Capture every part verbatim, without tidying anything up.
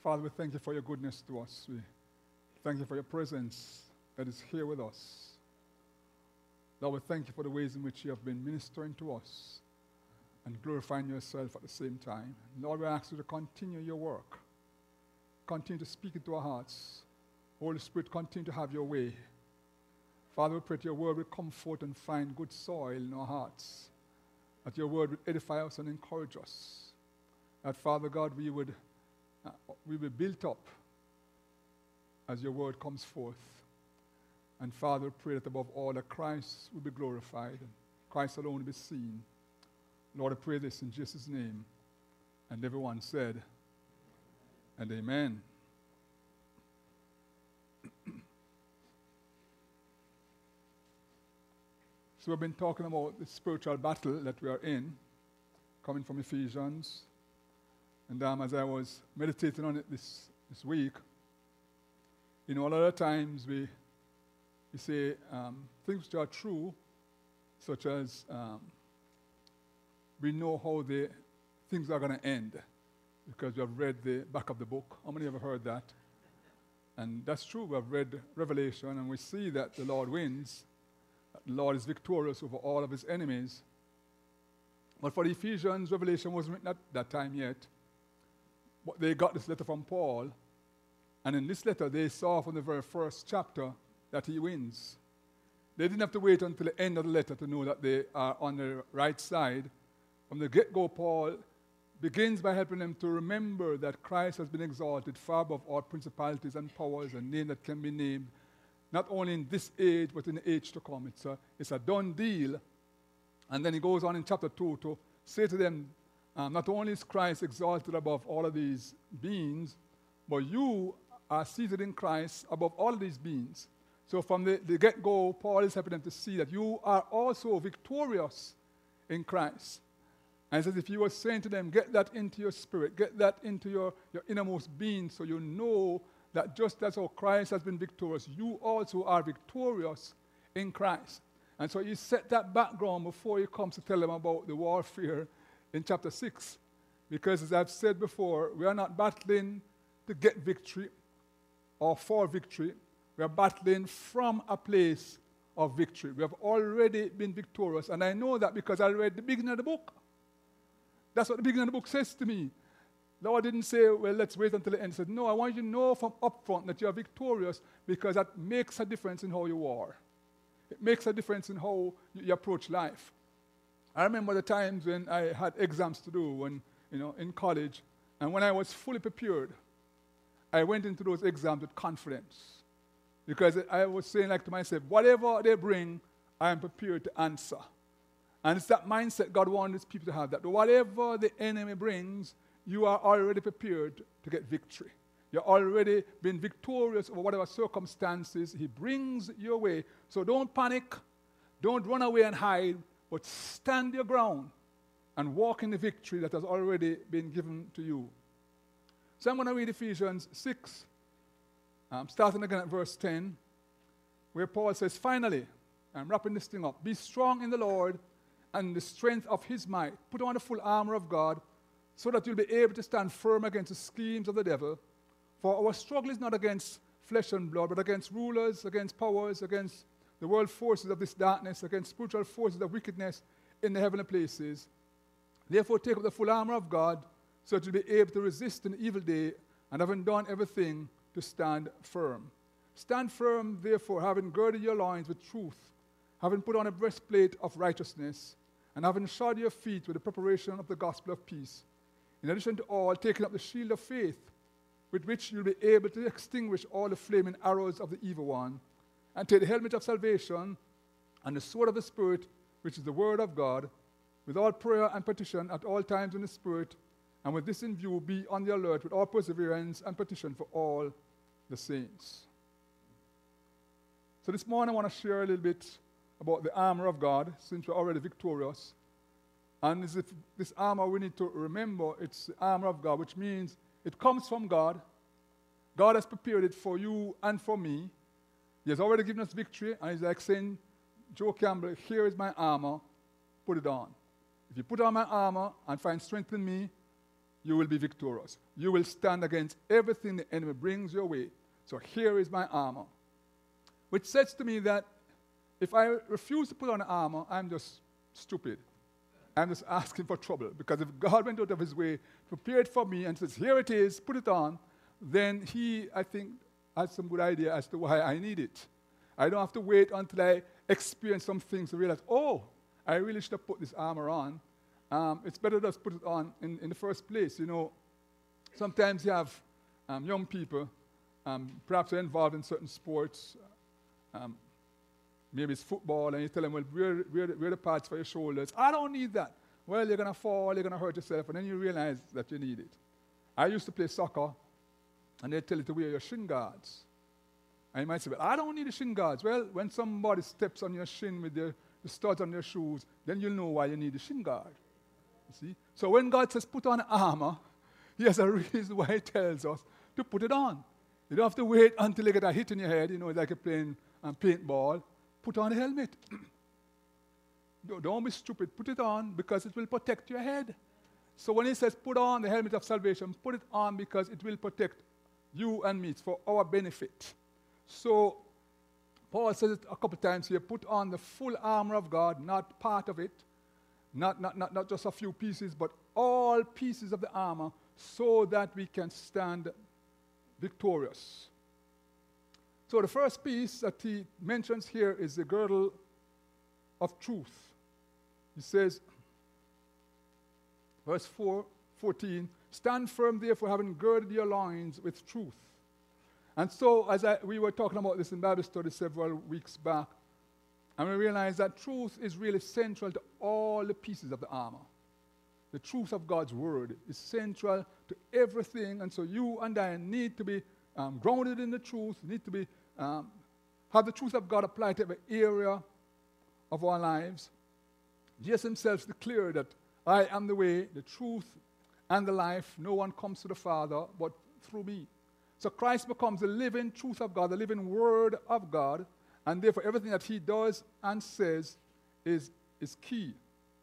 Father, we thank you for your goodness to us. We thank you for your presence that is here with us. Lord, we thank you for the ways in which you have been ministering to us and glorifying yourself at the same time. Lord, we ask you to continue your work. Continue to speak into our hearts. Holy Spirit, continue to have your way. Father, we pray that your word will comfort and find good soil in our hearts. That your word would edify us and encourage us. That, Father God, we would uh, we will be built up as your word comes forth. And Father, we pray that above all that Christ will be glorified and Christ alone will be seen. Lord, I pray this in Jesus' name. And everyone said, and amen. So we've been talking about the spiritual battle that we are in, coming from Ephesians. And um, as I was meditating on it this, this week, you know, a lot of times we, we say um, things which are true, such as um, we know how the things are going to end because we have read the back of the book. How many have heard that? And that's true. We have read Revelation and we see that the Lord wins. The Lord is victorious over all of his enemies. But for the Ephesians, Revelation wasn't written at that time yet. But they got this letter from Paul. And in this letter, they saw from the very first chapter that he wins. They didn't have to wait until the end of the letter to know that they are on the right side. From the get-go, Paul begins by helping them to remember that Christ has been exalted far above all principalities and powers and names that can be named, not only in this age, but in the age to come. It's a, it's a done deal. And then he goes on in chapter two to say to them, um, not only is Christ exalted above all of these beings, but you are seated in Christ above all of these beings. So from the, the get-go, Paul is helping them to see that you are also victorious in Christ. And he says, if you were saying to them, get that into your spirit, get that into your, your innermost being, so you know that just as how Christ has been victorious, you also are victorious in Christ. And so he set that background before he comes to tell them about the warfare in chapter six. Because as I've said before, we are not battling to get victory or for victory. We are battling from a place of victory. We have already been victorious. And I know that because I read the beginning of the book. That's what the beginning of the book says to me. Lord didn't say, well, let's wait until the end. He said, no, I want you to know from up front that you are victorious because that makes a difference in how you are. It makes a difference in how you, you approach life. I remember the times when I had exams to do when, you know, in college, and when I was fully prepared, I went into those exams with confidence because I was saying like to myself, whatever they bring, I am prepared to answer. And it's that mindset God wants people to have, that whatever the enemy brings, you are already prepared to get victory. You're already been victorious over whatever circumstances he brings your way. So don't panic. Don't run away and hide, but stand your ground and walk in the victory that has already been given to you. So I'm going to read Ephesians six, um, starting again at verse ten, where Paul says, finally, I'm wrapping this thing up, be strong in the Lord and the strength of his might. Put on the full armor of God, so that you'll be able to stand firm against the schemes of the devil. For our struggle is not against flesh and blood, but against rulers, against powers, against the world forces of this darkness, against spiritual forces of wickedness in the heavenly places. Therefore take up the full armor of God, so that you'll be able to resist an evil day, and having done everything, to stand firm. Stand firm, therefore, having girded your loins with truth, having put on a breastplate of righteousness, and having shod your feet with the preparation of the gospel of peace. In addition to all, taking up the shield of faith, with which you'll be able to extinguish all the flaming arrows of the evil one, and take the helmet of salvation and the sword of the Spirit, which is the word of God, with all prayer and petition at all times in the Spirit, and with this in view, be on the alert with all perseverance and petition for all the saints. So this morning I want to share a little bit about the armor of God, since we're already victorious. And as if this armor, we need to remember it's the armor of God, which means it comes from God. God has prepared it for you and for me. He has already given us victory, and he's like saying, Joe Campbell, here is my armor, put it on. If you put on my armor and find strength in me, you will be victorious. You will stand against everything the enemy brings your way. So here is my armor. Which says to me that if I refuse to put on armor, I'm just stupid. I'm just asking for trouble. Because if God went out of his way, prepared for me, and says, here it is, put it on, then he, I think, has some good idea as to why I need it. I don't have to wait until I experience some things to realize, oh, I really should have put this armor on. Um, it's better to just put it on in, in the first place. You know, sometimes you have um, young people, um, perhaps they're involved in certain sports, um, maybe it's football, and you tell them, well, wear, wear, wear the pads for your shoulders. I don't need that. Well, you're going to fall, you're going to hurt yourself, and then you realize that you need it. I used to play soccer, and they tell you to wear your shin guards. And you might say, well, I don't need the shin guards. Well, when somebody steps on your shin with their, the studs on their shoes, then you'll know why you need the shin guard. You see? So when God says put on armor, he has a reason why he tells us to put it on. You don't have to wait until you get a hit in your head, you know, like you're playing um, paintball. Put on a helmet. Don't be stupid. Put it on because it will protect your head. So when he says put on the helmet of salvation, put it on because it will protect you and me. It's for our benefit. So Paul says it a couple times here, put on the full armor of God, not part of it, not, not, not, not just a few pieces, but all pieces of the armor so that we can stand victorious. So the first piece that he mentions here is the girdle of truth. He says, verse four, fourteen, stand firm therefore, having girded your loins with truth. And so, as I, we were talking about this in Bible study several weeks back, and we realized that truth is really central to all the pieces of the armor. The truth of God's word is central to everything, and so you and I need to be um, grounded in the truth, need to be um, have the truth of God applied to every area of our lives. Jesus himself declared that I am the way, the truth, and the life. No one comes to the Father but through me. So Christ becomes the living truth of God, the living word of God, and therefore everything that he does and says is, is key.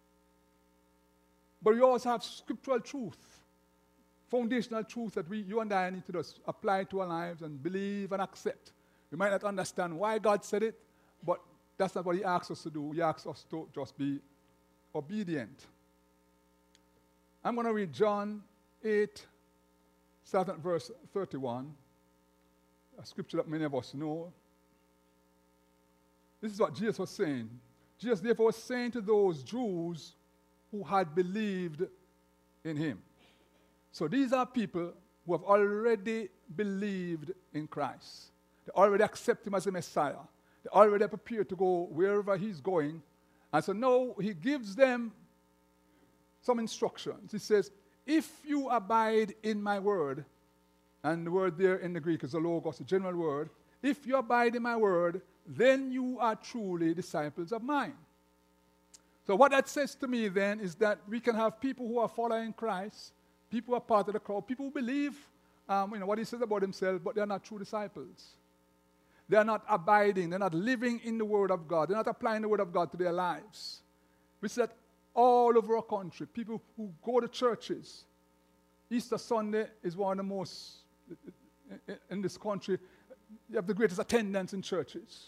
But we also have scriptural truth, foundational truth that we, you and I need to just apply to our lives and believe and accept. We might not understand why God said it, but that's not what he asks us to do. He asks us to just be obedient. I'm going to read John eight, starting at verse thirty-one, a scripture that many of us know. This is what Jesus was saying. Jesus therefore was saying to those Jews who had believed in him. So these are people who have already believed in Christ. They already accept him as a Messiah. They already prepared to go wherever he's going. And so now he gives them some instructions. He says, if you abide in my word, and the word there in the Greek is the logos, the general word, if you abide in my word, then you are truly disciples of mine. So what that says to me then is that we can have people who are following Christ, people who are part of the crowd, people who believe um, you know, what he says about himself, but they're not true disciples. They're not abiding, they're not living in the word of God, they're not applying the word of God to their lives. We see that all over our country, people who go to churches. Easter Sunday is one of the most, in this country, you have the greatest attendance in churches.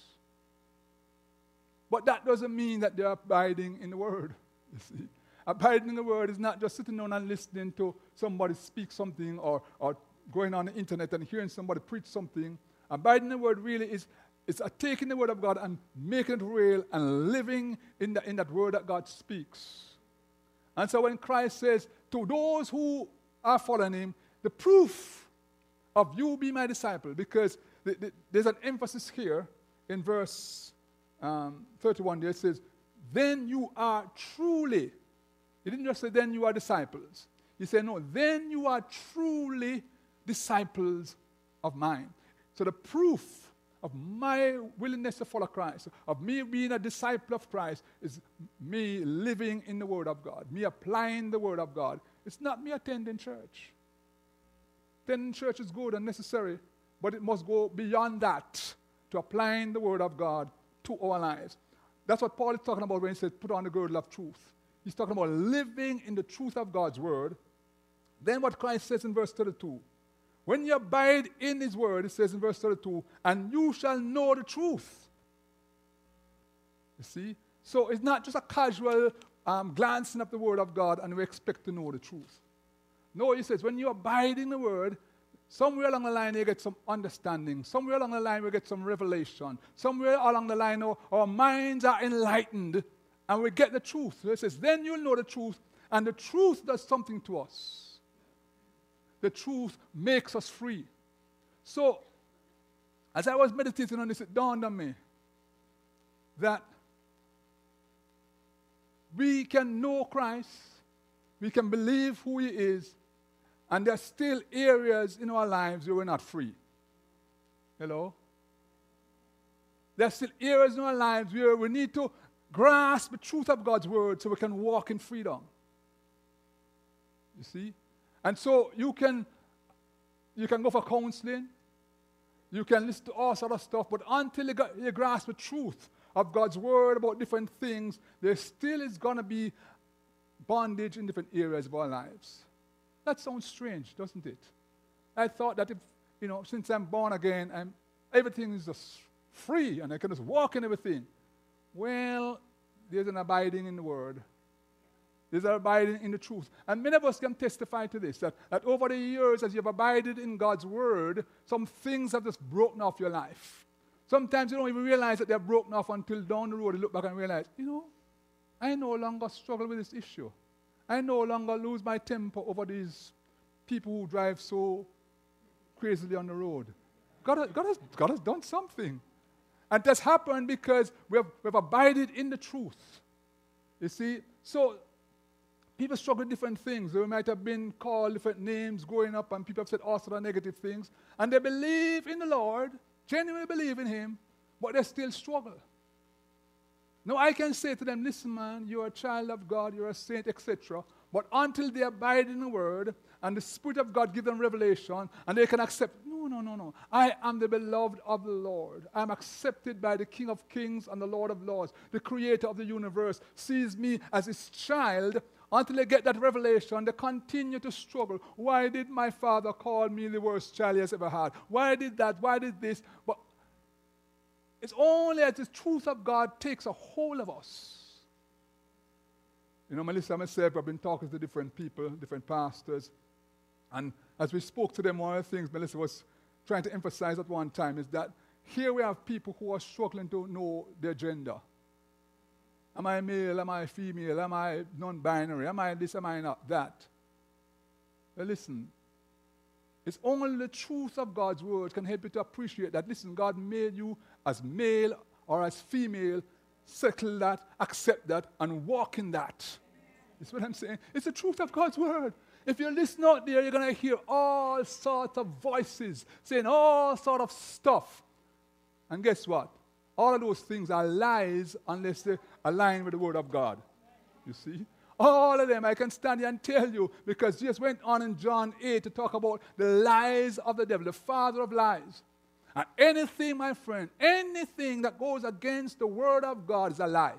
But that doesn't mean that they're abiding in the word. You see, abiding in the word is not just sitting down and listening to somebody speak something or, or going on the internet and hearing somebody preach something. Abiding in the word really is it's a taking the word of God and making it real and living in, the, in that word that God speaks. And so when Christ says, to those who are following him, the proof of you be my disciple, because the, the, there's an emphasis here in verse um, thirty-one there. It says, then you are truly, he didn't just say then you are disciples. He said, no, then you are truly disciples of mine. So the proof of my willingness to follow Christ, of me being a disciple of Christ, is me living in the Word of God, me applying the Word of God. It's not me attending church. Attending church is good and necessary, but it must go beyond that to applying the Word of God to our lives. That's what Paul is talking about when he says, put on the girdle of truth. He's talking about living in the truth of God's Word, Then what Christ says in verse thirty-two, when you abide in his word, it says in verse thirty-two, and you shall know the truth. You see? So it's not just a casual um, glancing of the word of God and we expect to know the truth. No, he says, when you abide in the word, somewhere along the line you get some understanding. Somewhere along the line we get some revelation. Somewhere along the line our, our minds are enlightened and we get the truth. So it says, then you'll know the truth, and the truth does something to us. The truth makes us free. So, as I was meditating on this, it dawned on me that we can know Christ, we can believe who he is, and there are still areas in our lives where we're not free. Hello? There are still areas in our lives where we need to grasp the truth of God's word so we can walk in freedom. You see? And so you can, you can go for counseling, you can listen to all sort of stuff, but until you, got, you grasp the truth of God's word about different things, there still is going to be bondage in different areas of our lives. That sounds strange, doesn't it? I thought that if, you know, since I'm born again, I'm, everything is just free and I can just walk in everything. Well, there's an abiding in the word. There's an abiding in the truth. And many of us can testify to this, that, that over the years, as you've abided in God's word, some things have just broken off your life. Sometimes you don't even realize that they're broken off until down the road you look back and realize, you know, I no longer struggle with this issue. I no longer lose my temper over these people who drive so crazily on the road. God, God, has, God has done something. And that's happened because we have, we have abided in the truth. You see? So, people struggle with different things. They might have been called different names growing up, and people have said all sorts of negative things. And they believe in the Lord, genuinely believe in him, but they still struggle. Now, I can say to them, listen, man, you're a child of God, you're a saint, et cetera. But until they abide in the word, and the Spirit of God gives them revelation, and they can accept, no, no, no, no. I am the beloved of the Lord. I am accepted by the King of Kings and the Lord of Lords. The Creator of the universe sees me as his child. Until they get that revelation, they continue to struggle. Why did my father call me the worst child he has ever had? Why did that? Why did this? But it's only as the truth of God takes a hold of us. You know, Melissa and myself have been talking to different people, different pastors, and as we spoke to them, one of the things Melissa was trying to emphasize at one time is that here we have people who are struggling to know their gender. Am I male? Am I female? Am I non-binary? Am I this? Am I not that? Well, listen, it's only the truth of God's word can help you to appreciate that. Listen, God made you as male or as female. Settle that, accept that, and walk in that. That's what I'm saying. It's the truth of God's word. If you listen out there, you're going to hear all sorts of voices saying all sorts of stuff. And guess what? All of those things are lies unless they align with the word of God. You see? All of them, I can stand here and tell you, because Jesus went on in John eight to talk about the lies of the devil, the father of lies. And anything, my friend, anything that goes against the word of God is a lie.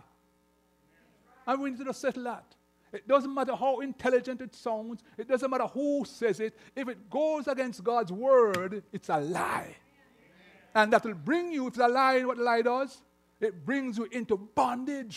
And we need to settle that. It doesn't matter how intelligent it sounds. It doesn't matter who says it. If it goes against God's word, it's a lie. And that will bring you, if it's a lie, what the lie does? It brings you into bondage.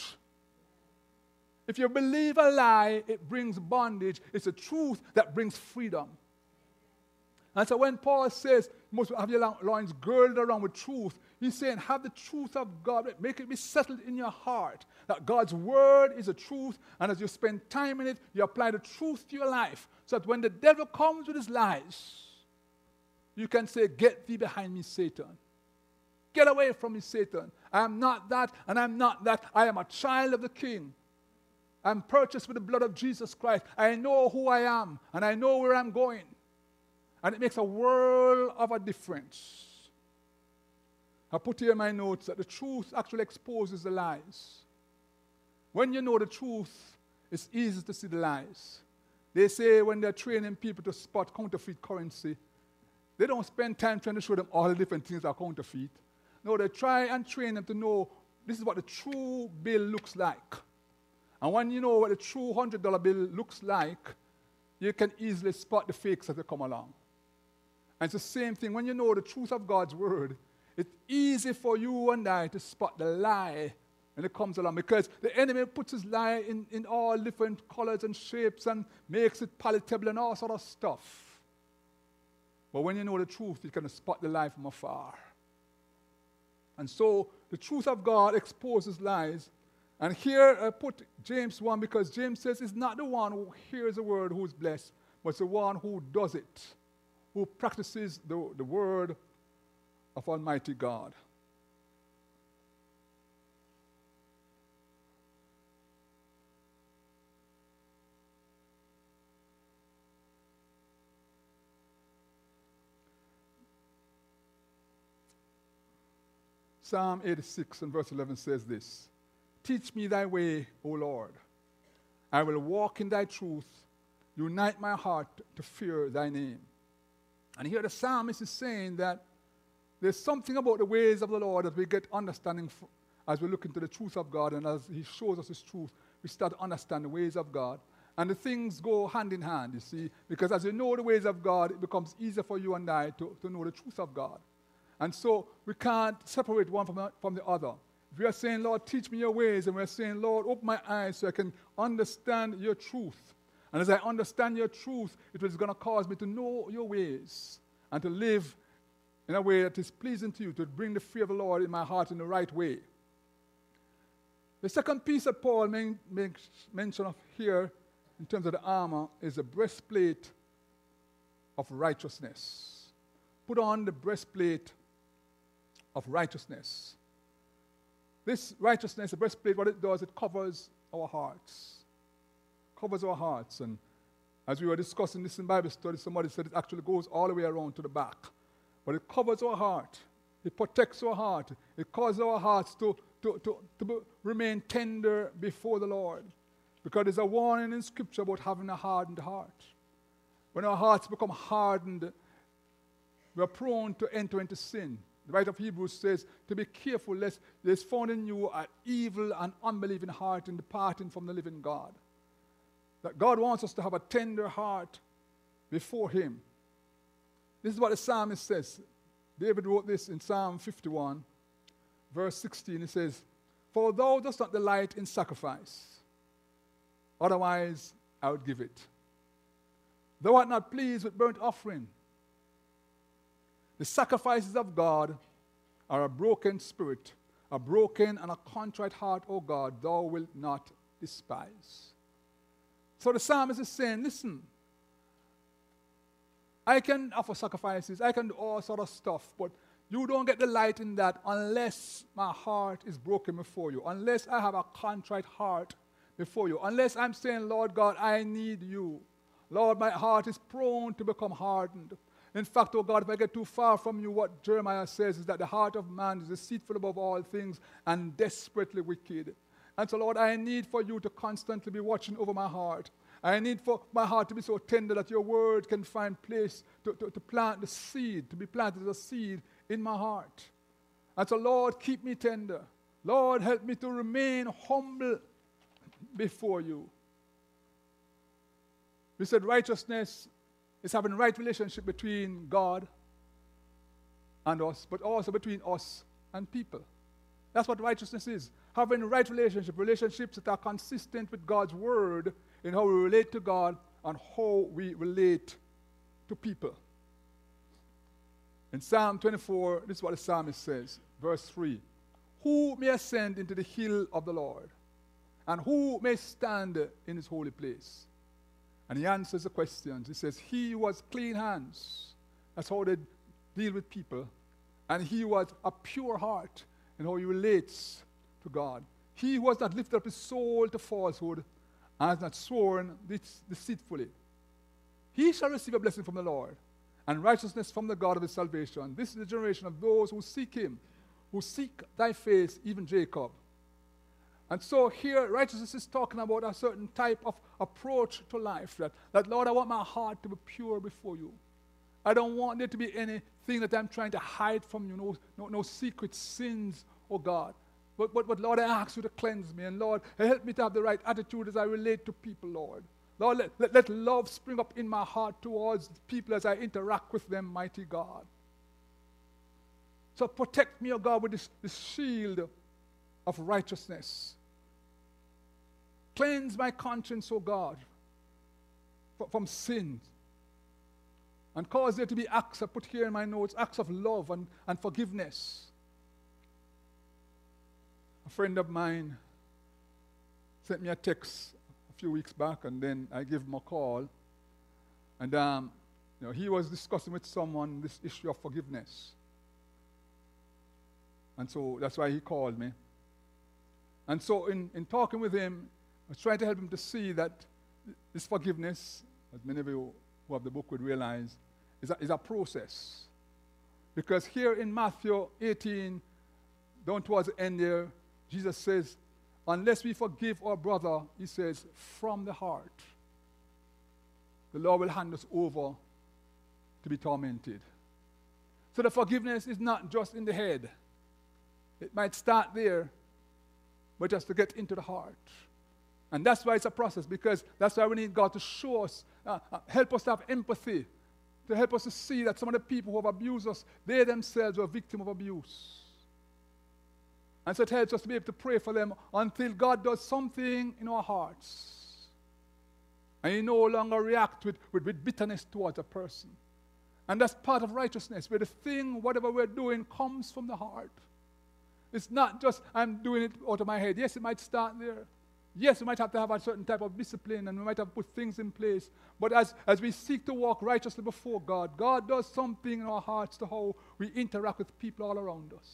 If you believe a lie, it brings bondage. It's a truth that brings freedom. And so when Paul says, you must have your loins girded around with truth, he's saying, have the truth of God, make it be settled in your heart, that God's word is a truth, and as you spend time in it, you apply the truth to your life, so that when the devil comes with his lies, you can say, get thee behind me, Satan. Get away from me, Satan. I am not that, and I'm not that. I am a child of the King. I'm purchased with the blood of Jesus Christ. I know who I am, and I know where I'm going. And it makes a world of a difference. I put here in my notes that the truth actually exposes the lies. When you know the truth, it's easy to see the lies. They say when they're training people to spot counterfeit currency, they don't spend time trying to show them all the different things that are counterfeit. No, they try and train them to know this is what the true bill looks like. And when you know what the true one hundred dollar bill looks like, you can easily spot the fakes as they come along. And it's the same thing. When you know the truth of God's word, it's easy for you and I to spot the lie when it comes along, because the enemy puts his lie in, in all different colors and shapes and makes it palatable and all sort of stuff. But when you know the truth, you can spot the lie from afar. And so the truth of God exposes lies. And here I put James one, because James says it's not the one who hears the word who is blessed, but it's the one who does it, who practices the, the word of Almighty God. Psalm eighty-six and verse eleven says this: Teach me thy way, O Lord. I will walk in thy truth. Unite my heart to fear thy name. And here the psalmist is saying that there's something about the ways of the Lord that we get understanding f- as we look into the truth of God, and as he shows us his truth, we start to understand the ways of God. And the things go hand in hand, you see, because as you know the ways of God, it becomes easier for you and I to, to know the truth of God. And so we can't separate one from the, from the other. If we are saying, Lord, teach me your ways, and we're saying, Lord, open my eyes so I can understand your truth. And as I understand your truth, it is going to cause me to know your ways and to live in a way that is pleasing to you, to bring the fear of the Lord in my heart in the right way. The second piece that Paul makes mention of here in terms of the armor is the breastplate of righteousness. Put on the breastplate of righteousness. This righteousness, the breastplate, what it does, it covers our hearts. Covers our hearts. And as we were discussing this in Bible study, somebody said it actually goes all the way around to the back. But it covers our heart. It protects our heart. It causes our hearts to, to, to, to be, remain tender before the Lord. Because there's a warning in Scripture about having a hardened heart. When our hearts become hardened, we are prone to enter into sin. The writer of Hebrews says to be careful lest there is found in you an evil and unbelieving heart in departing from the living God. That God wants us to have a tender heart before him. This is what the psalmist says. David wrote this in Psalm fifty-one, verse sixteen. He says, For thou dost not delight in sacrifice, otherwise I would give it. Thou art not pleased with burnt offering. The sacrifices of God are a broken spirit, a broken and a contrite heart, O God, thou wilt not despise. So the psalmist is saying, listen, I can offer sacrifices, I can do all sort of stuff, but you don't get the light in that unless my heart is broken before you, unless I have a contrite heart before you, unless I'm saying, Lord God, I need you. Lord, my heart is prone to become hardened. In fact, oh God, if I get too far from you, what Jeremiah says is that the heart of man is deceitful above all things and desperately wicked. And so, Lord, I need for you to constantly be watching over my heart. I need for my heart to be so tender that your word can find place to, to, to plant the seed, to be planted as a seed in my heart. And so, Lord, keep me tender. Lord, help me to remain humble before you. We said righteousness is having a right relationship between God and us, but also between us and people. That's what righteousness is. Having a right relationship, relationships that are consistent with God's word in how we relate to God and how we relate to people. In Psalm twenty-four, this is what the psalmist says, verse three. Who may ascend into the hill of the Lord? And who may stand in his holy place? And he answers the questions. He says, he who has clean hands. That's how they deal with people. And he who has a pure heart in how he relates to God. He who has not lifted up his soul to falsehood and has not sworn deceitfully. He shall receive a blessing from the Lord and righteousness from the God of his salvation. This is the generation of those who seek him, who seek thy face, even Jacob. And so here, righteousness is talking about a certain type of approach to life. That, that, Lord, I want my heart to be pure before you. I don't want there to be anything that I'm trying to hide from you, no, no, no secret sins, oh God. But, but, but, Lord, I ask you to cleanse me. And, Lord, help me to have the right attitude as I relate to people, Lord. Lord, let, let, let love spring up in my heart towards people as I interact with them, mighty God. So protect me, O God, with this, this shield of righteousness. Cleanse my conscience, O God, from sin. And cause there to be acts, I put here in my notes, acts of love and, and forgiveness. A friend of mine sent me a text a few weeks back, and then I gave him a call. And um, you know, he was discussing with someone this issue of forgiveness. And so that's why he called me. And so in, in talking with him, I was trying to help him to see that this forgiveness, as many of you who have the book would realize, is a, is a process. Because here in Matthew eighteen, down towards the end there, Jesus says, unless we forgive our brother, he says, from the heart, the Lord will hand us over to be tormented. So the forgiveness is not just in the head. It might start there, but just to get into the heart. And that's why it's a process, because that's why we need God to show us, uh, uh, help us to have empathy, to help us to see that some of the people who have abused us, they themselves were victims of abuse. And so it helps us to be able to pray for them until God does something in our hearts. And you no longer react with, with, with bitterness towards a person. And that's part of righteousness, where the thing, whatever we're doing, comes from the heart. It's not just, I'm doing it out of my head. Yes, it might start there. Yes, we might have to have a certain type of discipline, and we might have to put things in place. But as, as we seek to walk righteously before God, God does something in our hearts to how we interact with people all around us.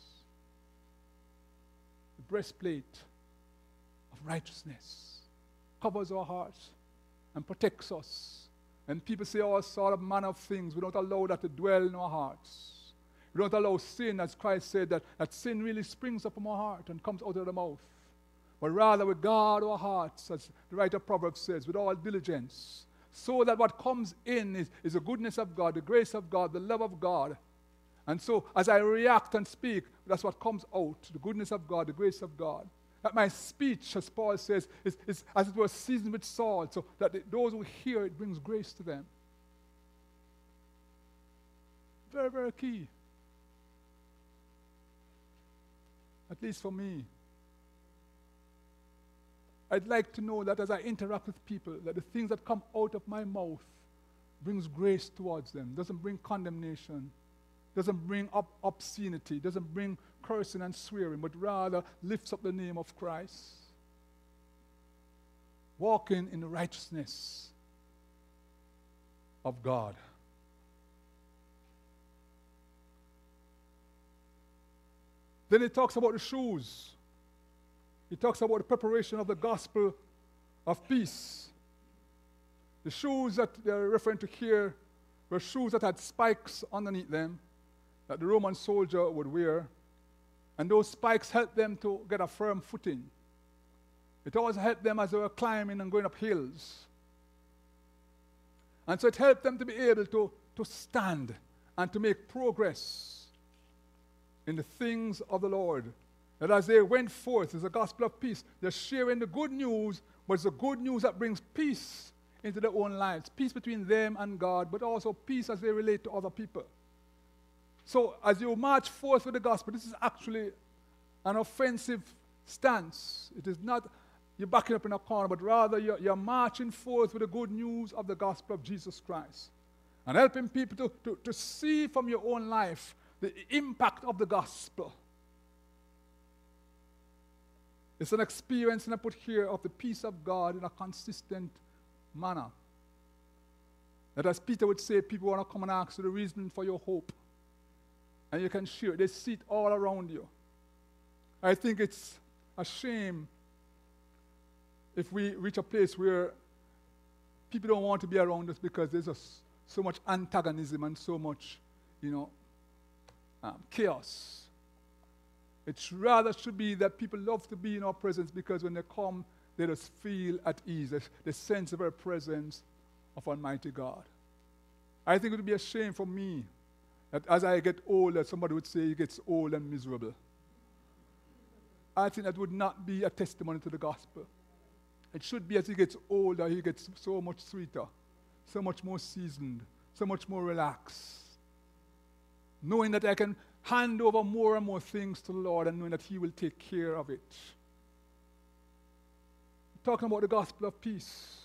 The breastplate of righteousness covers our hearts and protects us. And people say all sort of manner of things. We don't allow that to dwell in our hearts. We don't allow sin, as Christ said, that, that sin really springs up from our heart and comes out of the mouth. But rather we guard our hearts, as the writer of Proverbs says, with all diligence, so that what comes in is, is the goodness of God, the grace of God, the love of God. And so as I react and speak, that's what comes out, the goodness of God, the grace of God. That my speech, as Paul says, is, is as it were seasoned with salt, so that the, those who hear it brings grace to them. Very, very key. At least for me. I'd like to know that as I interact with people, that the things that come out of my mouth brings grace towards them, doesn't bring condemnation, doesn't bring up obscenity, doesn't bring cursing and swearing, but rather lifts up the name of Christ. Walking in the righteousness of God. Then it talks about the shoes. He talks about the preparation of the gospel of peace. The shoes that they're referring to here were shoes that had spikes underneath them that the Roman soldier would wear. And those spikes helped them to get a firm footing. It also helped them as they were climbing and going up hills. And so it helped them to be able to, to stand and to make progress in the things of the Lord. That as they went forth, it's a gospel of peace. They're sharing the good news, but it's the good news that brings peace into their own lives. Peace between them and God, but also peace as they relate to other people. So as you march forth with the gospel, this is actually an offensive stance. It is not you're backing up in a corner, but rather you're, you're marching forth with the good news of the gospel of Jesus Christ. And helping people to, to, to see from your own life the impact of the gospel. It's an experience, and I put here, of the peace of God in a consistent manner. That as Peter would say, people want to come and ask you the reason for your hope. And you can share it. They see it all around you. I think it's a shame if we reach a place where people don't want to be around us because there's just so much antagonism and so much, you know, um, chaos. It rather should be that people love to be in our presence because when they come, they just feel at ease. They, they sense the very presence of Almighty God. I think it would be a shame for me that as I get older, somebody would say he gets old and miserable. I think that would not be a testimony to the gospel. It should be as he gets older, he gets so much sweeter, so much more seasoned, so much more relaxed. Knowing that I can hand over more and more things to the Lord and knowing that he will take care of it. Talking about the gospel of peace.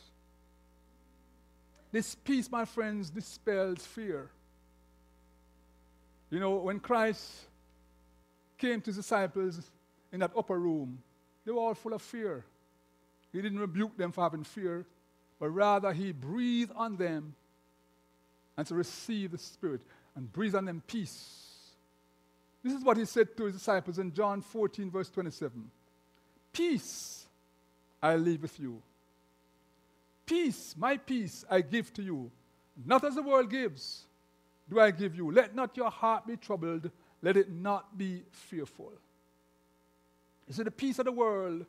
This peace, my friends, dispels fear. You know, when Christ came to his disciples in that upper room, they were all full of fear. He didn't rebuke them for having fear, but rather he breathed on them and to receive the Spirit and breathe on them peace. This is what he said to his disciples in John fourteen, verse twenty-seven. Peace I leave with you. Peace, my peace I give to you. Not as the world gives, do I give you. Let not your heart be troubled. Let it not be fearful. You see, the peace of the world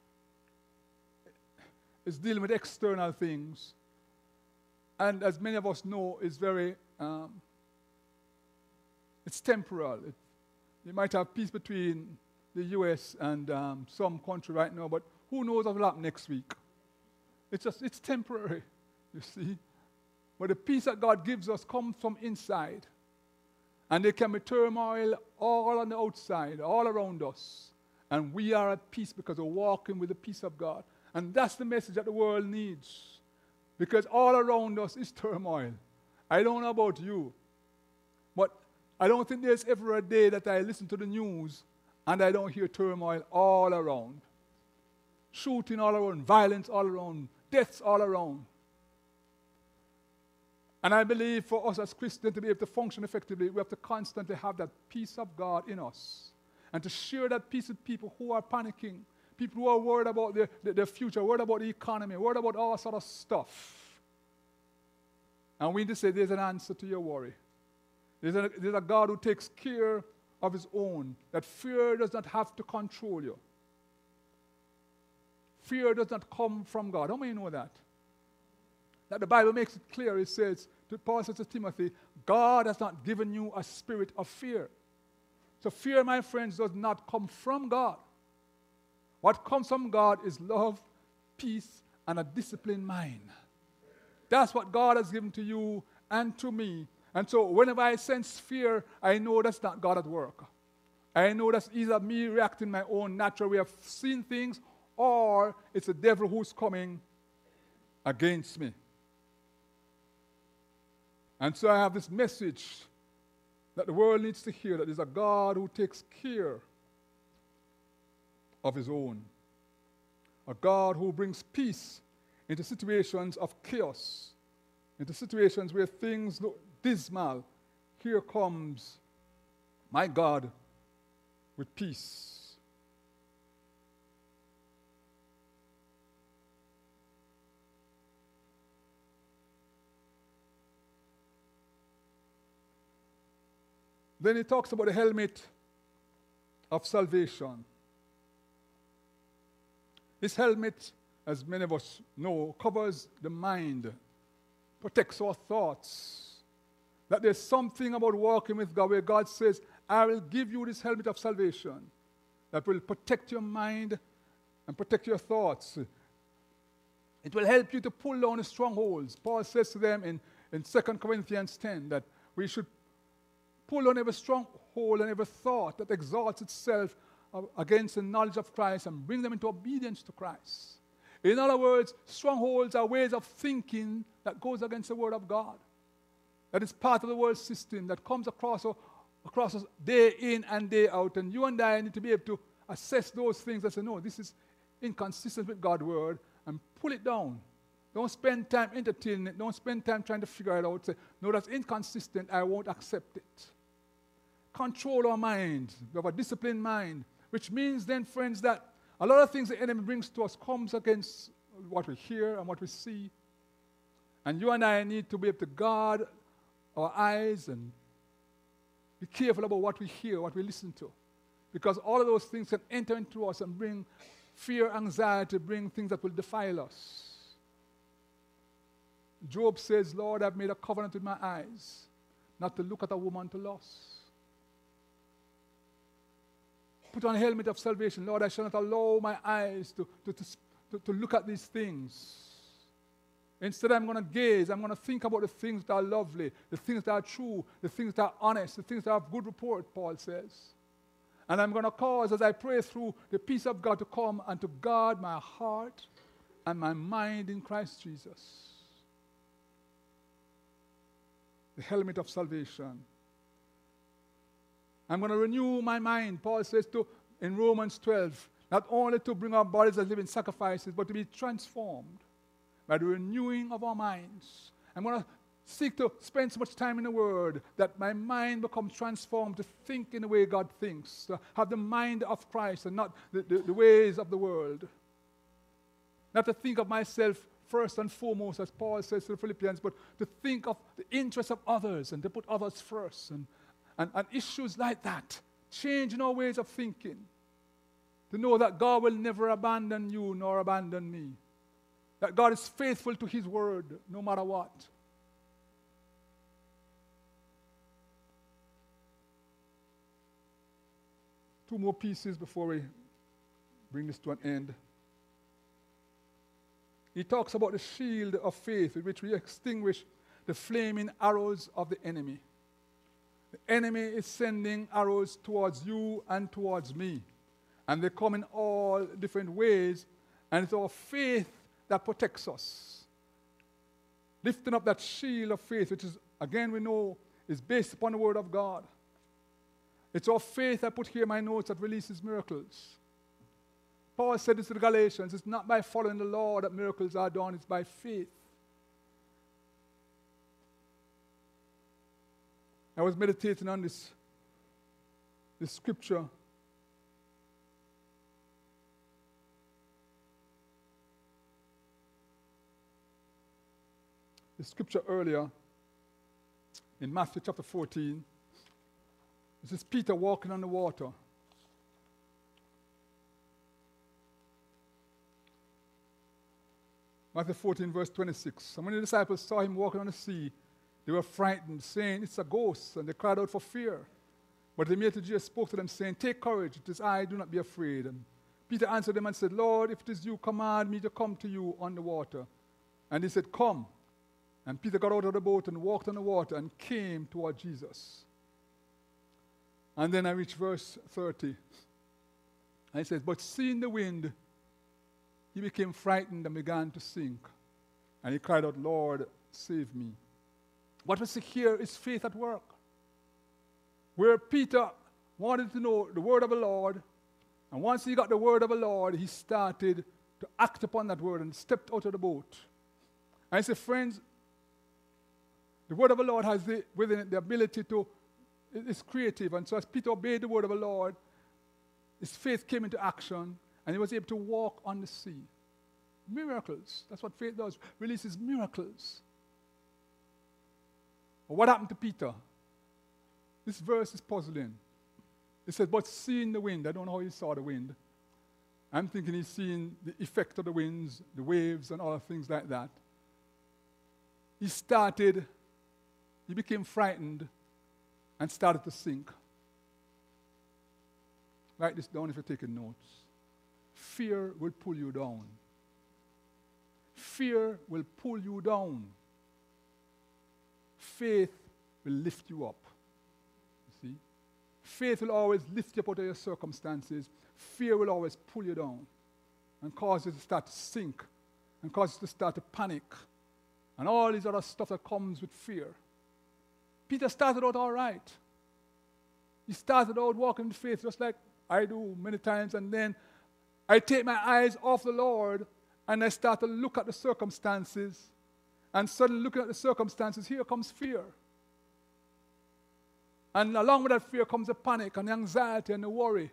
is dealing with external things. And as many of us know, is very, um, it's temporal. It, you might have peace between the U S and um, some country right now, but who knows what will happen next week? It's just, it's temporary, you see. But the peace that God gives us comes from inside. And there can be turmoil all on the outside, all around us. And we are at peace because we're walking with the peace of God. And that's the message that the world needs. Because all around us is turmoil. I don't know about you, but I don't think there's ever a day that I listen to the news and I don't hear turmoil all around. Shooting all around, violence all around, deaths all around. And I believe for us as Christians to be able to function effectively, we have to constantly have that peace of God in us. And to share that peace with people who are panicking, people who are worried about their, their, their future, worried about the economy, worried about all sort of stuff. And we need to say there's an answer to your worry. There's a, there's a God who takes care of his own, that fear does not have to control you. Fear does not come from God. How many know that? That the Bible makes it clear. It says, to Paul says to Timothy, God has not given you a spirit of fear. So fear, my friends, does not come from God. What comes from God is love, peace, and a disciplined mind. That's what God has given to you and to me. And so whenever I sense fear, I know that's not God at work. I know that's either me reacting my own natural way of seeing things, or it's the devil who's coming against me. And so I have this message that the world needs to hear, that there's a God who takes care of his own. A God who brings peace into situations of chaos, into situations where things look dismal. Here comes my God with peace. Then he talks about the helmet of salvation. This helmet, as many of us know, covers the mind, protects our thoughts. That there's something about walking with God where God says, I will give you this helmet of salvation that will protect your mind and protect your thoughts. It will help you to pull down the strongholds. Paul says to them in, in Second Corinthians ten that we should pull on every stronghold and every thought that exalts itself against the knowledge of Christ and bring them into obedience to Christ. In other words, strongholds are ways of thinking that goes against the Word of God. That is part of the world system that comes across, across us day in and day out. And you and I need to be able to assess those things and say, no, this is inconsistent with God's Word, and pull it down. Don't spend time entertaining it. Don't spend time trying to figure it out. Say, no, that's inconsistent. I won't accept it. Control our mind. We have a disciplined mind, which means then, friends, that a lot of things the enemy brings to us comes against what we hear and what we see. And you and I need to be able to guard our eyes and be careful about what we hear, what we listen to. Because all of those things can enter into us and bring fear, anxiety, bring things that will defile us. Job says, Lord, I've made a covenant with my eyes, not to look at a woman to lust. Put on a helmet of salvation. Lord, I shall not allow my eyes to, to, to, to, to look at these things. Instead, I'm going to gaze, I'm going to think about the things that are lovely, the things that are true, the things that are honest, the things that have good report, Paul says. And I'm going to cause, as I pray through, the peace of God to come and to guard my heart and my mind in Christ Jesus. The helmet of salvation. I'm going to renew my mind, Paul says to in Romans twelve, not only to bring our bodies as living sacrifices, but to be transformed by the renewing of our minds. I'm going to seek to spend so much time in the Word that my mind becomes transformed to think in the way God thinks, to have the mind of Christ and not the, the, the ways of the world. Not to think of myself first and foremost, as Paul says to the Philippians, but to think of the interests of others and to put others first. And, and, and issues like that, changing our ways of thinking. To know that God will never abandon you nor abandon me. That God is faithful to His word no matter what. Two more pieces before we bring this to an end. He talks about the shield of faith with which we extinguish the flaming arrows of the enemy. The enemy is sending arrows towards you and towards me. And they come in all different ways. And it's our faith that protects us. Lifting up that shield of faith, which is, again, we know, is based upon the Word of God. It's our faith, I put here in my notes, that releases miracles. Paul said this to the Galatians, it's not by following the law that miracles are done, it's by faith. I was meditating on this, this scripture. The scripture earlier in Matthew chapter fourteen. This is Peter walking on the water. Matthew fourteen, verse twenty-six. And when the disciples saw him walking on the sea, they were frightened, saying, it's a ghost, and they cried out for fear. But the immediately Jesus spoke to them, saying, take courage, it is I, do not be afraid. And Peter answered them and said, Lord, if it is you, command me to come to you on the water. And he said, come. And Peter got out of the boat and walked on the water and came toward Jesus. And then I reach verse thirty. And he says, but seeing the wind, he became frightened and began to sink. And he cried out, Lord, save me. What we see here is faith at work. Where Peter wanted to know the word of the Lord, and once he got the word of the Lord, he started to act upon that word and stepped out of the boat. And I say, friends, the word of the Lord has the, within it the ability to, it's creative. And so as Peter obeyed the word of the Lord, his faith came into action, and he was able to walk on the sea. Miracles. That's what faith does. Releases miracles. But what happened to Peter? This verse is puzzling. It says, but seeing the wind. I don't know how he saw the wind. I'm thinking he's seeing the effect of the winds, the waves, and other things like that. He started, he became frightened and started to sink. Write this down if you're taking notes. Fear will pull you down. Fear will pull you down. Faith will lift you up. You see? Faith will always lift you up out of your circumstances. Fear will always pull you down and cause you to start to sink and cause you to start to panic and all these other stuff that comes with fear. Peter started out all right. He started out walking in faith just like I do many times, and then I take my eyes off the Lord and I start to look at the circumstances, and suddenly looking at the circumstances, here comes fear. And along with that fear comes the panic and the anxiety and the worry.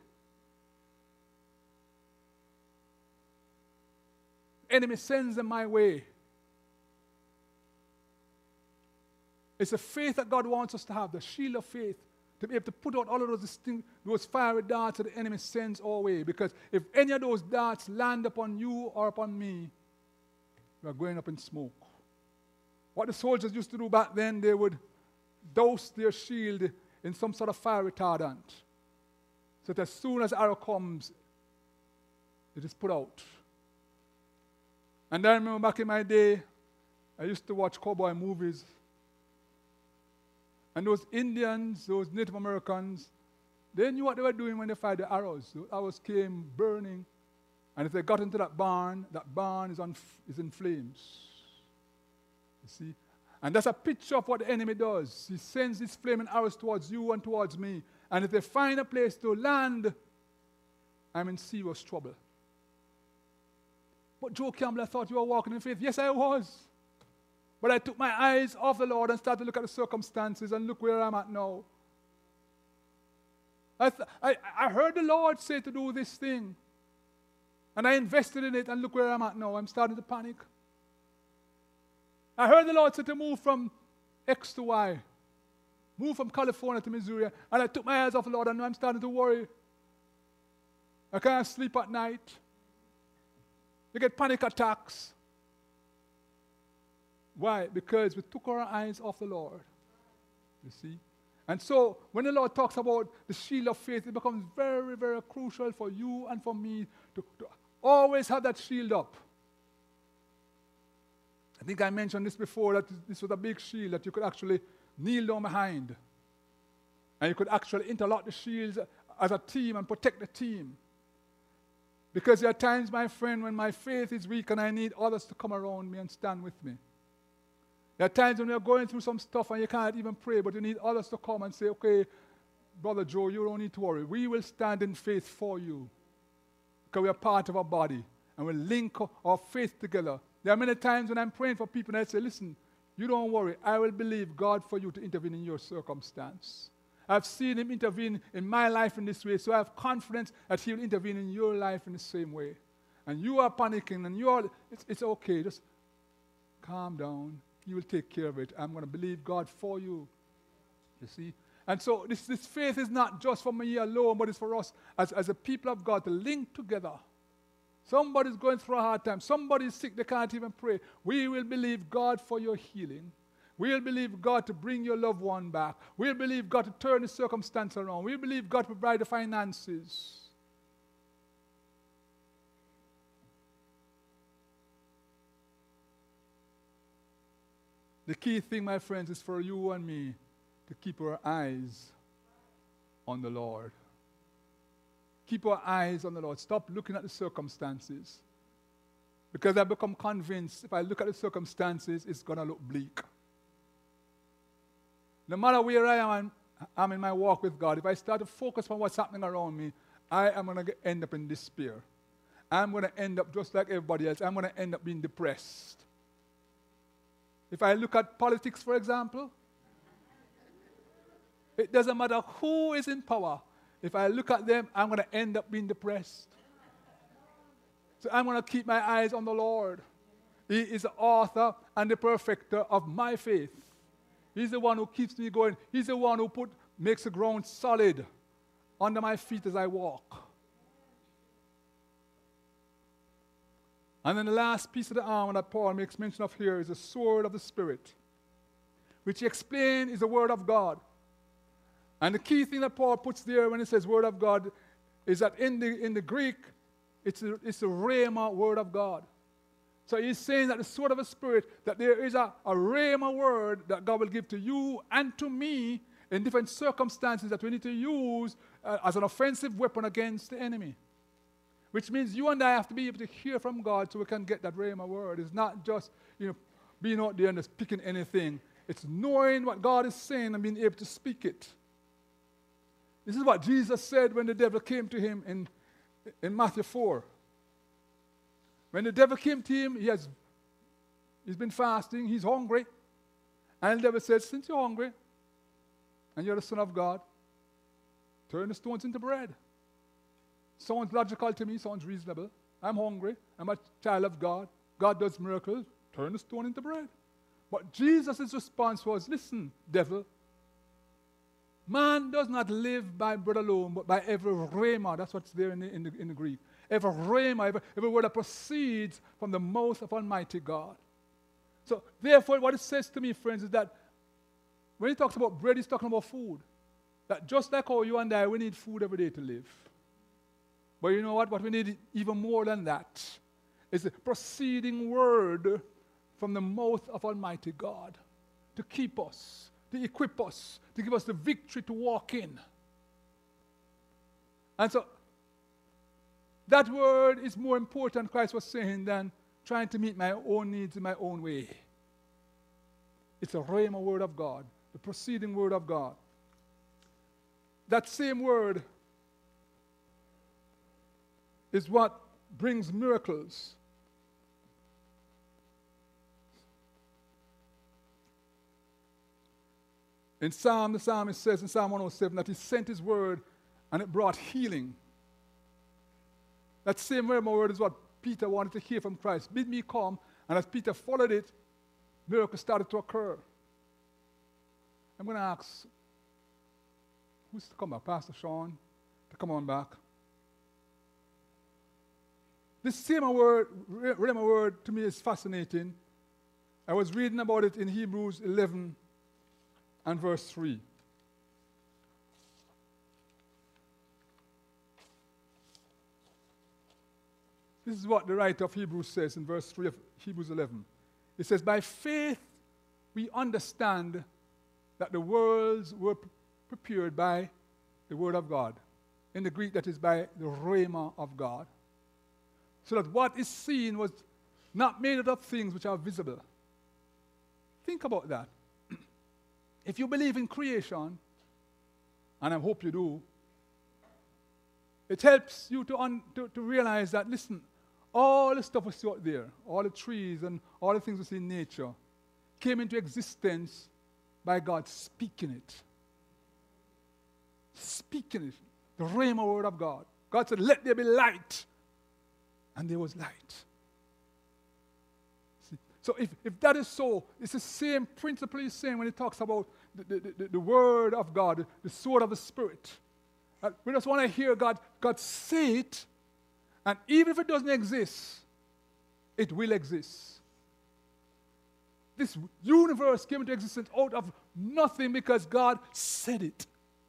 The enemy sends them my way. It's a faith that God wants us to have, the shield of faith, to be able to put out all of those, things, those fiery darts that the enemy sends our way. Because if any of those darts land upon you or upon me, we are going up in smoke. What the soldiers used to do back then, they would douse their shield in some sort of fire retardant, so that as soon as arrow comes, it is put out. And I remember back in my day, I used to watch cowboy movies. And those Indians, those Native Americans, they knew what they were doing when they fired the arrows. The arrows came burning. And if they got into that barn, that barn is, on, is in flames. You see? And that's a picture of what the enemy does. He sends these flaming arrows towards you and towards me. And if they find a place to land, I'm in serious trouble. But Joe Campbell, I thought you were walking in faith. Yes, I was. But I took my eyes off the Lord and started to look at the circumstances and look where I'm at now. I, th- I, I heard the Lord say to do this thing. And I invested in it and look where I'm at now. I'm starting to panic. I heard the Lord say to move from X to Y. Move from California to Missouri. And I took my eyes off the Lord and now I'm starting to worry. I can't sleep at night. You get panic attacks. Why? Because we took our eyes off the Lord. You see? And so, when the Lord talks about the shield of faith, it becomes very, very crucial for you and for me to, to always have that shield up. I think I mentioned this before, that this was a big shield that you could actually kneel down behind. And you could actually interlock the shields as a team and protect the team. Because there are times, my friend, when my faith is weak and I need others to come around me and stand with me. There are times when you're going through some stuff and you can't even pray, but you need others to come and say, okay, Brother Joe, you don't need to worry. We will stand in faith for you. Because we are part of a body. And we'll link our faith together. There are many times when I'm praying for people and I say, listen, you don't worry. I will believe God for you to intervene in your circumstance. I've seen him intervene in my life in this way, so I have confidence that he will intervene in your life in the same way. And you are panicking, and you are, it's, it's okay. Just calm down. He will take care of it. I'm going to believe God for you. You see? And so this, this faith is not just for me alone, but it's for us as, as a people of God to link together. Somebody's going through a hard time. Somebody's sick. They can't even pray. We will believe God for your healing. We'll believe God to bring your loved one back. We'll believe God to turn the circumstance around. We'll believe God to provide the finances. The key thing, my friends, is for you and me to keep our eyes on the Lord. Keep our eyes on the Lord. Stop looking at the circumstances. Because I've become convinced if I look at the circumstances, it's going to look bleak. No matter where I am, I'm in my walk with God, if I start to focus on what's happening around me, I am going to end up in despair. I'm going to end up just like everybody else. I'm going to end up being depressed. If I look at politics, for example, it doesn't matter who is in power. If I look at them, I'm going to end up being depressed. So I'm going to keep my eyes on the Lord. He is the author and the perfecter of my faith. He's the one who keeps me going. He's the one who put, makes the ground solid under my feet as I walk. And then the last piece of the armor that Paul makes mention of here is the sword of the Spirit, which he explained is the word of God. And the key thing that Paul puts there when he says word of God is that in the, in the Greek, it's the, it's the rhema word of God. So he's saying that the sword of the Spirit, that there is a, a rhema word that God will give to you and to me in different circumstances that we need to use uh, as an offensive weapon against the enemy. Which means you and I have to be able to hear from God so we can get that rhema word. It's not just, you know, being out there and just picking anything. It's knowing what God is saying and being able to speak it. This is what Jesus said when the devil came to him in, in Matthew four. When the devil came to him, he has, he's been fasting, he's hungry. And the devil said, since you're hungry and you're the Son of God, turn the stones into bread. Sounds logical to me, sounds reasonable. I'm hungry, I'm a child of God. God does miracles, turn the stone into bread. But Jesus' response was, listen, devil, man does not live by bread alone, but by every rhema. That's what's there in the, in the, in the Greek. Every rhema, every, every word that proceeds from the mouth of Almighty God. So, therefore, what it says to me, friends, is that when he talks about bread, he's talking about food. That just like how you and I, we need food every day to live. But you know what? What we need even more than that It's the proceeding word from the mouth of Almighty God to keep us, to equip us, to give us the victory to walk in. And so, that word is more important, Christ was saying, than trying to meet my own needs in my own way. It's a rhema word of God, the proceeding word of God. That same word is what brings miracles. In Psalm, the psalmist says in Psalm one oh seven that he sent his word and it brought healing. That same rhema word is what Peter wanted to hear from Christ. Bid me come, and as Peter followed it, miracles started to occur. I'm going to ask, who's to come back? Pastor Sean, to come on back. This same word, rhema word, to me is fascinating. I was reading about it in Hebrews eleven and verse three. This is what the writer of Hebrews says in verse three of Hebrews eleven. It says, by faith we understand that the worlds were pre- prepared by the word of God. In the Greek, that is by the rhema of God. So that what is seen was not made out of things which are visible. Think about that. If you believe in creation, and I hope you do, it helps you to, un- to, to realize that, listen, all the stuff we see out there, all the trees and all the things we see in nature, came into existence by God speaking it. Speaking it. The rhema word of God. God said, let there be light. And there was light. See? So if, if that is so, it's the same principle he's saying when he talks about the, the, the, the word of God, the sword of the Spirit. Uh, we just want to hear God, God say it, and even if it doesn't exist, it will exist. This universe came into existence out of nothing because God said it.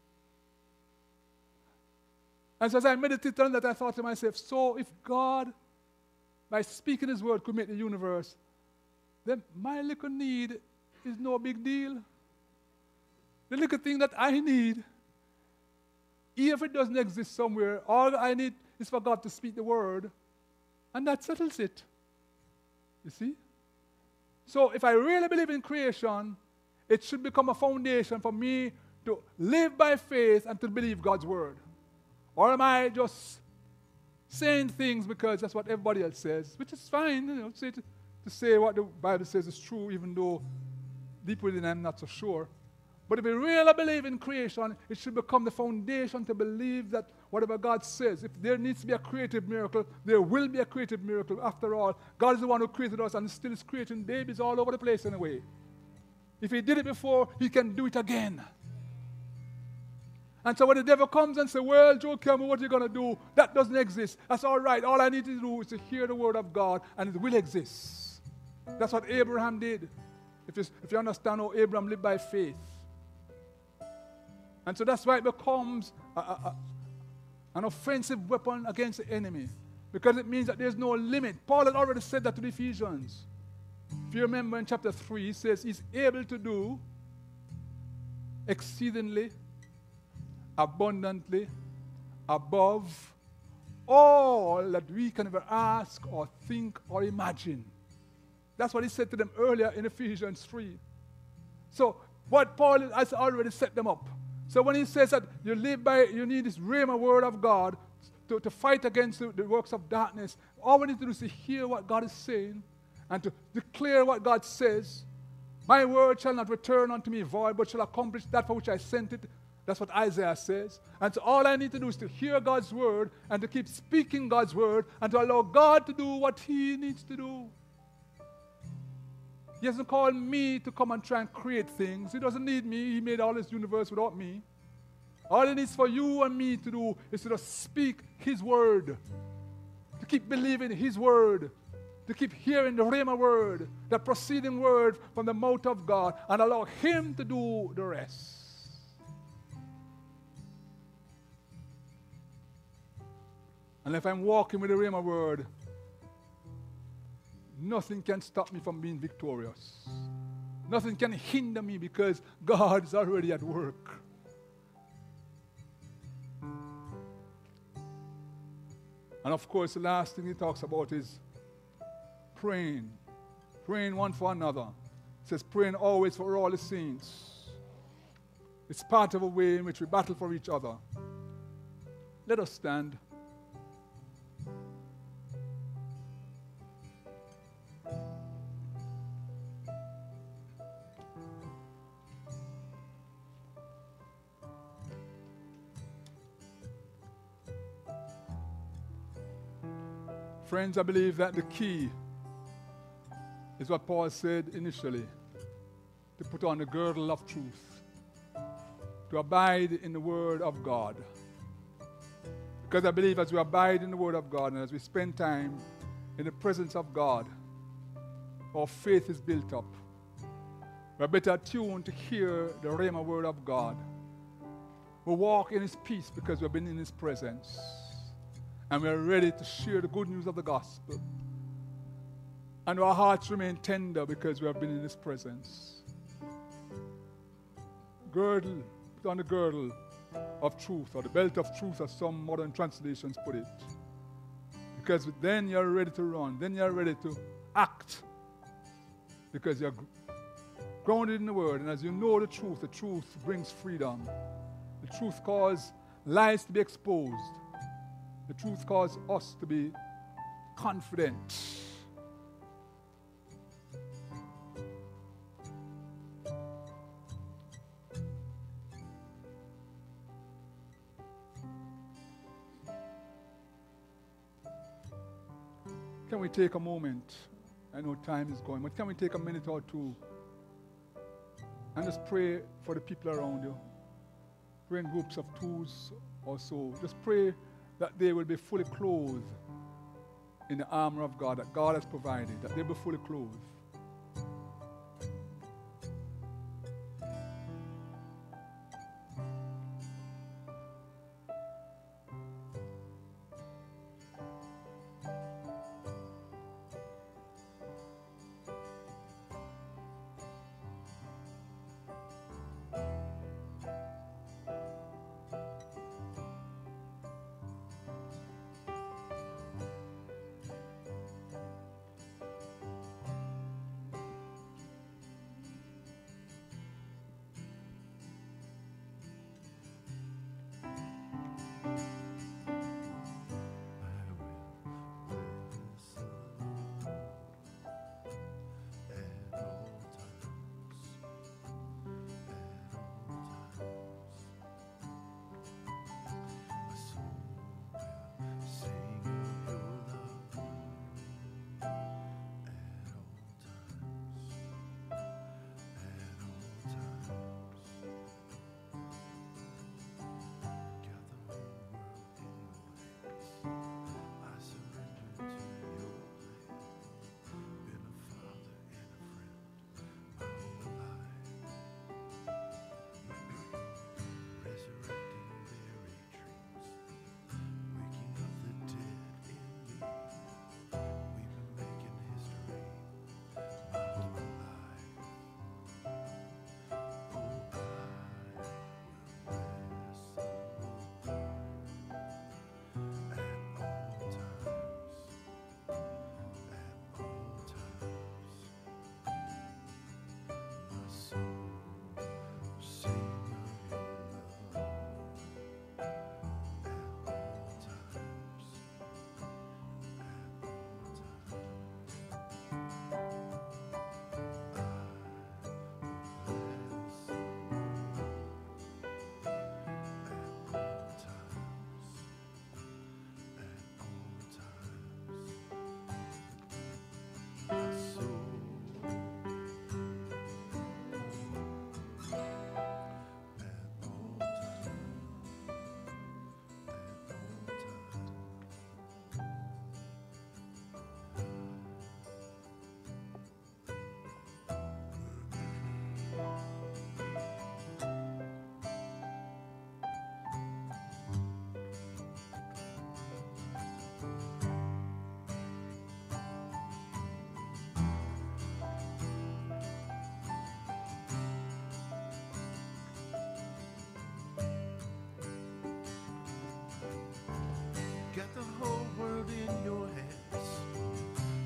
And so as I meditated on that, I thought to myself, so if God, by speaking his word, could make the universe, then my little need is no big deal. The little thing that I need, even if it doesn't exist somewhere, all I need is for God to speak the word, and that settles it. You see? So if I really believe in creation, it should become a foundation for me to live by faith and to believe God's word. Or am I just saying things because that's what everybody else says, which is fine, you know, say to, to say what the Bible says is true, even though deep within I'm not so sure. But if we really believe in creation, it should become the foundation to believe that whatever God says, if there needs to be a creative miracle, there will be a creative miracle. After all, God is the one who created us and still is creating babies all over the place anyway. If he did it before, he can do it again. And so when the devil comes and says, well, Joe Campbell, what are you going to do? That doesn't exist. That's all right. All I need to do is to hear the word of God, and it will exist. That's what Abraham did. If you, if you understand how Abraham lived by faith. And so that's why it becomes a, a, a, an offensive weapon against the enemy. Because it means that there's no limit. Paul had already said that to the Ephesians. If you remember in chapter three, he says he's able to do exceedingly, abundantly, above all that we can ever ask or think or imagine. That's what he said to them earlier in Ephesians three. So what Paul has already set them up. So when he says that you live by, you need this rhema word of God to, to fight against the, the works of darkness, all we need to do is to hear what God is saying and to declare what God says. My word shall not return unto me void, but shall accomplish that for which I sent it. That's what Isaiah says. And so all I need to do is to hear God's word and to keep speaking God's word and to allow God to do what he needs to do. He hasn't called me to come and try and create things. He doesn't need me. He made all this universe without me. All he needs for you and me to do is to just speak his word, to keep believing his word, to keep hearing the rhema word, the proceeding word from the mouth of God, and allow him to do the rest. And if I'm walking with the rhema word, nothing can stop me from being victorious. Nothing can hinder me because God is already at work. And of course, the last thing he talks about is praying. Praying one for another. It says praying always for all the saints. It's part of a way in which we battle for each other. Let us stand. Friends, I believe that the key is what Paul said initially, to put on the girdle of truth, to abide in the Word of God. Because I believe as we abide in the Word of God and as we spend time in the presence of God, our faith is built up. We're better attuned to hear the Rhema Word of God. We walk in His peace because we've been in His presence. And we're ready to share the good news of the gospel. And our hearts remain tender because we have been in His presence. Girdle, put on the girdle of truth, or the belt of truth, as some modern translations put it. Because then you're ready to run. Then you're ready to act. Because you're grounded in the Word. And as you know the truth, the truth brings freedom. The truth causes lies to be exposed. The truth causes us to be confident. Can we take a moment? I know time is going, but can we take a minute or two and just pray for the people around you? Pray in groups of twos or so. Just pray that they will be fully clothed in the armor of God that God has provided, that they'll be fully clothed.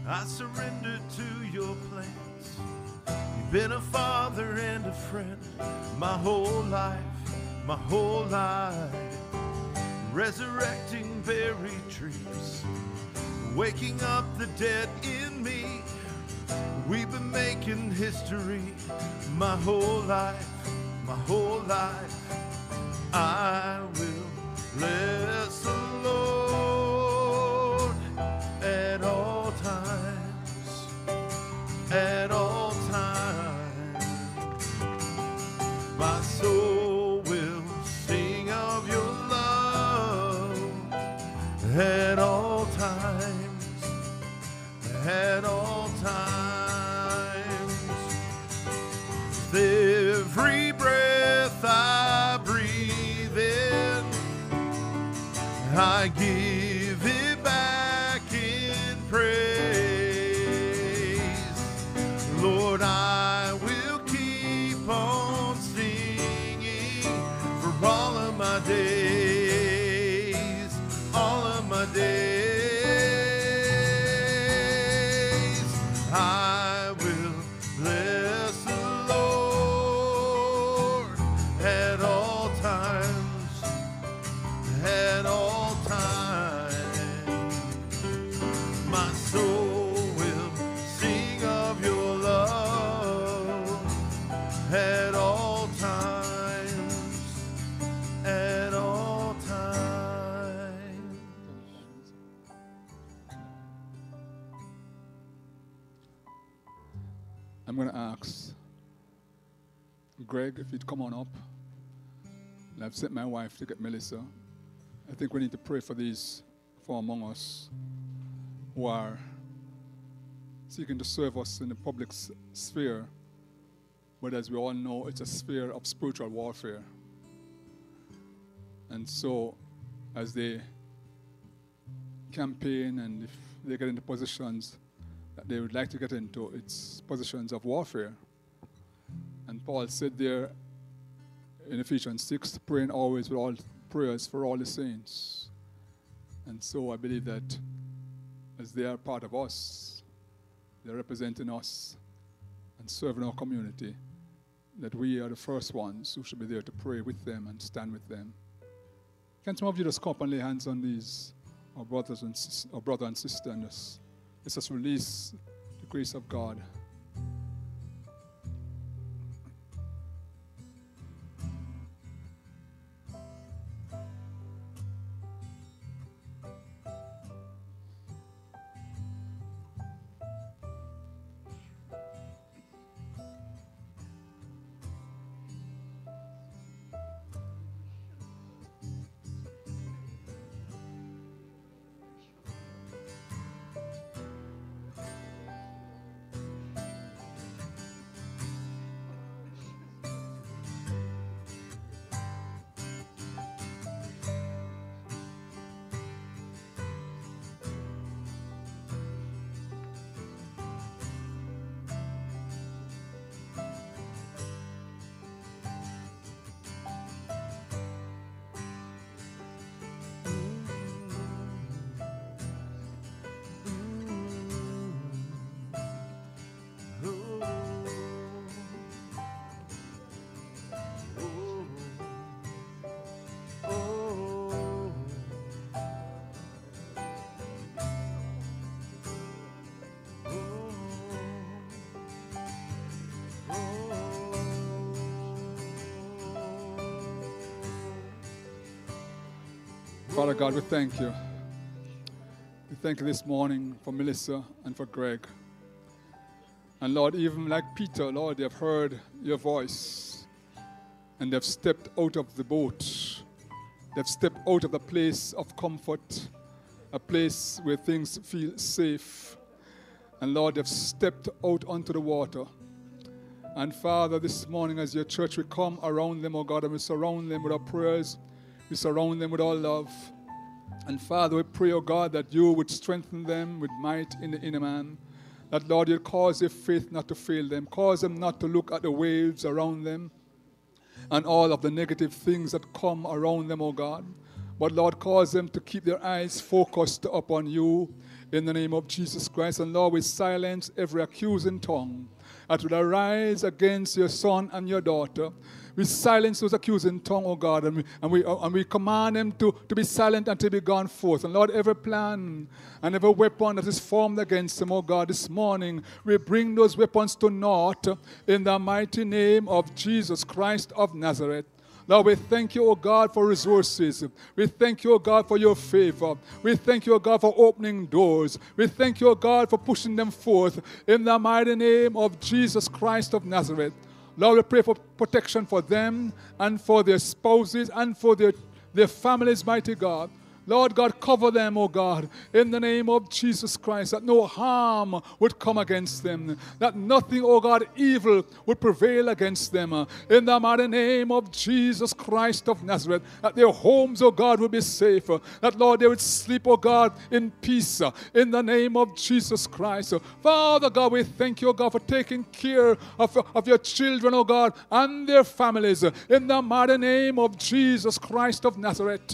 I surrender to your plans. You've been a father and a friend my whole life, my whole life. Resurrecting buried dreams, waking up the dead in me. We've been making history my whole life, my whole life. I will bless the Lord at all times, at all times. My soul will sing of your love at all times, at all times. Every breath I breathe in, I give it back in praise. Lord, I will keep on singing for all of my days, all of my days. I will bless the Lord at all times, at all times. My soul will sing of your love at all times, at all times. I'm going to ask Greg if he'd come on up. And I've sent my wife to get Melissa. I think we need to pray for these four among us who are seeking to serve us in the public s- sphere. But as we all know, it's a sphere of spiritual warfare. And so, as they campaign and if they get into positions that they would like to get into, it's positions of warfare. And Paul said there in Ephesians six, praying always with all prayers for all the saints. And so I believe that as they are part of us, they're representing us and serving our community, that we are the first ones who should be there to pray with them and stand with them. Can some of you just come up and lay hands on these, our brothers and sis- our brother and sister, and just, let's just release the grace of God. Father God, we thank you. We thank you this morning for Melissa and for Greg. And Lord, even like Peter, Lord, they have heard your voice and they've stepped out of the boat. They've stepped out of the place of comfort, a place where things feel safe. And Lord, they've stepped out onto the water. And Father, this morning as your church, we come around them, oh God, and we surround them with our prayers. We surround them with our love. And Father, we pray, oh God, that you would strengthen them with might in the inner man. That, Lord, you'll cause their faith not to fail them. Cause them not to look at the waves around them and all of the negative things that come around them, oh God. But Lord, cause them to keep their eyes focused upon you in the name of Jesus Christ. And Lord, we silence every accusing tongue that would arise against your son and your daughter. We silence those accusing tongue, oh God, and we, and we, and we command them to, to be silent and to be gone forth. And Lord, every plan and every weapon that is formed against them, oh God, this morning, we bring those weapons to naught in the mighty name of Jesus Christ of Nazareth. Lord, we thank you, O God, for resources. We thank you, O God, for your favor. We thank you, O God, for opening doors. We thank you, O God, for pushing them forth in the mighty name of Jesus Christ of Nazareth. Lord, we pray for protection for them and for their spouses and for their, their families, mighty God. Lord God, cover them, O God, in the name of Jesus Christ, that no harm would come against them, that nothing, O God, evil would prevail against them. In the mighty name of Jesus Christ of Nazareth, that their homes, O God, would be safe, that, Lord, they would sleep, O God, in peace, in the name of Jesus Christ. Father God, we thank you, O God, for taking care of, of your children, O God, and their families, in the mighty name of Jesus Christ of Nazareth.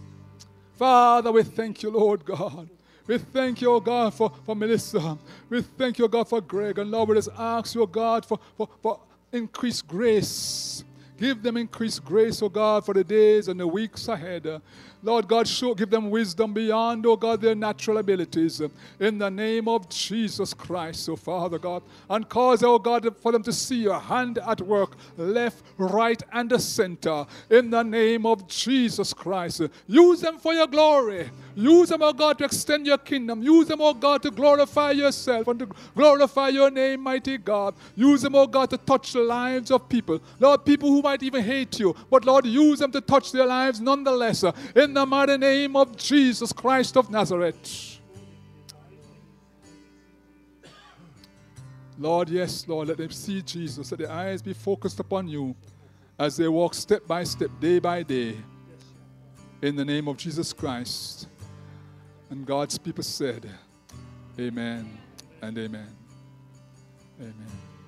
Father, we thank you, Lord God. We thank you, oh God, for, for Melissa. We thank you, oh God, for Greg. And Lord, we just ask you, oh God, for, for, for increased grace. Give them increased grace, oh God, for the days and the weeks ahead. Lord God, show, give them wisdom beyond, oh God, their natural abilities. In the name of Jesus Christ, oh Father God. And cause, oh God, for them to see your hand at work, left, right, and the center. In the name of Jesus Christ. Use them for your glory. Use them, oh God, to extend your kingdom. Use them, oh God, to glorify yourself and to glorify your name, mighty God. Use them, oh God, to touch the lives of people. Lord, people who might even hate you. But Lord, use them to touch their lives nonetheless. In the mighty name of Jesus Christ of Nazareth. Lord, yes, Lord, let them see Jesus. Let their eyes be focused upon you as they walk step by step, day by day. In the name of Jesus Christ. And God's people said, amen and amen. Amen.